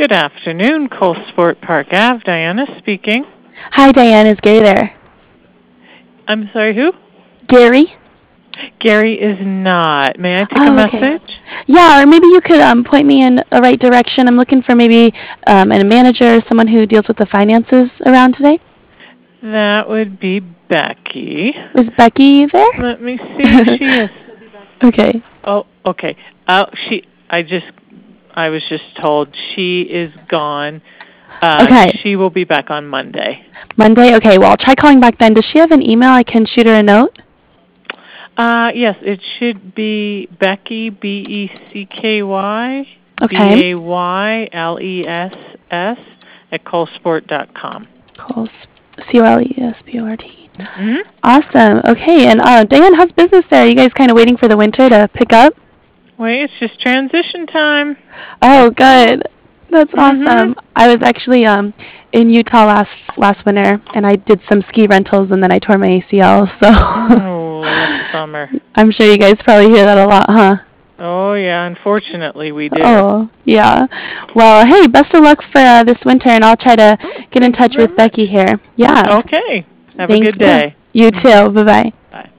Good afternoon, Cole Sport Park Ave. Diana speaking. Hi, Diane. Is Gary there? I'm sorry, who? Gary? Gary is not. May I take a message? Okay. Yeah, or maybe you could point me in the right direction. I'm looking for maybe a manager or someone who deals with the finances around today. That would be Becky. Is Becky there? Let me see if she is. Okay. Oh, okay. I was just told she is gone. Okay. She will be back on Monday. Monday? Okay, well, I'll try calling back then. Does she have an email? I can shoot her a note? Yes, it should be Becky, BECKY, Okay. BAYLESS at colesport.com. COLESPORT. Mm-hmm. Awesome. Okay, and Diane, how's business there? Are you guys kind of waiting for the winter to pick up? Wait, it's just transition time. Oh, good. That's awesome. I was actually in Utah last winter, and I did some ski rentals, and then I tore my ACL. So last summer. I'm sure you guys probably hear that a lot, huh? Oh yeah, unfortunately we do. Oh yeah. Well, hey, best of luck for this winter, and I'll try to get in touch with Becky here. Yeah. Okay. Have a good day. You too. Bye-bye. Bye.